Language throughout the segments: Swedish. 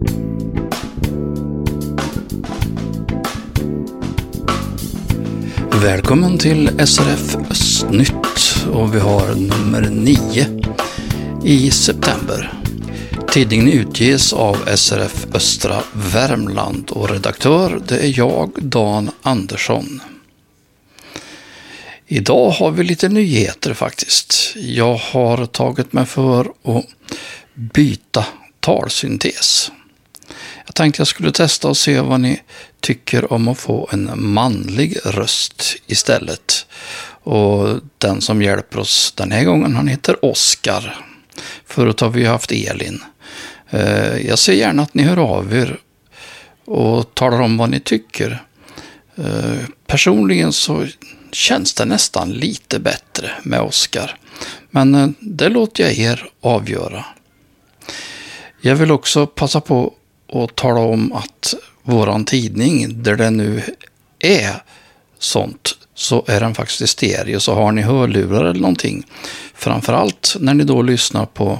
Välkommen till SRF Östnytt och vi har nummer 9 i september. Tidningen utges av SRF Östra Värmland och redaktör det är jag, Dan Andersson. Idag har vi lite nyheter faktiskt. Jag har tagit mig för att byta talsyntes. Jag tänkte jag skulle testa och se vad ni tycker om att få en manlig röst istället. Och den som hjälper oss den här gången, han heter Oskar. Förut har vi haft Elin. Jag ser gärna att ni hör av er och talar om vad ni tycker. Personligen så känns det nästan lite bättre med Oskar. Men det låter jag er avgöra. Jag vill också passa på att tala om att våran tidning, där det nu är sånt, så är den faktiskt i stereo. Så har ni hörlurar eller någonting, framförallt när ni då lyssnar på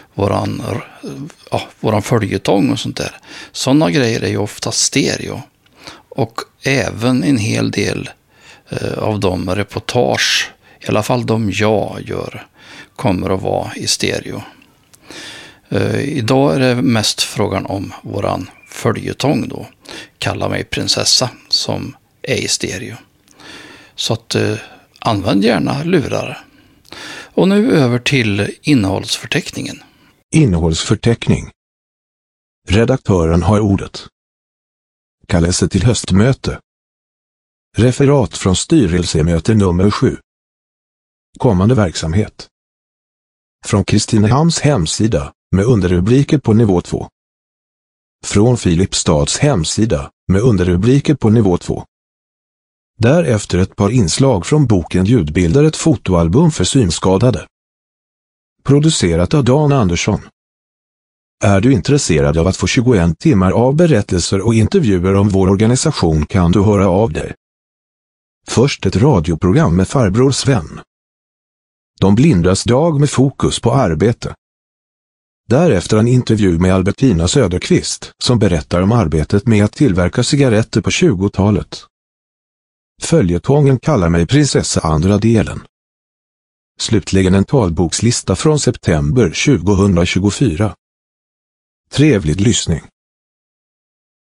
våran följetong och sånt där. Sådana grejer är ju ofta stereo. Och även en hel del av de reportage, i alla fall de jag gör, kommer att vara i stereo. Idag är det mest frågan om våran följetong då, Kalla mig prinsessa, som är i stereo. Så att använd gärna lurar. Och nu över till innehållsförteckningen. Innehållsförteckning. Redaktören har ordet. Kallelse till höstmöte. Referat från styrelsemöte nummer 7. Kommande verksamhet. Från Kristinehamns hemsida, med underrubriker på nivå 2. Från Filipstads hemsida, med underrubriker på nivå 2. Därefter ett par inslag från boken Ljudbilder, ett fotoalbum för synskadade. Producerat av Dan Andersson. Är du intresserad av att få 21 timmar av berättelser och intervjuer om vår organisation kan du höra av dig. Först ett radioprogram med farbror Sven. De blindas dag med fokus på arbete. Därefter en intervju med Albertina Söderqvist som berättar om arbetet med att tillverka cigaretter på 20-talet. Följetongen Kallar mig prinsessa, andra delen. Slutligen en talbokslista från september 2024. Trevlig lyssning.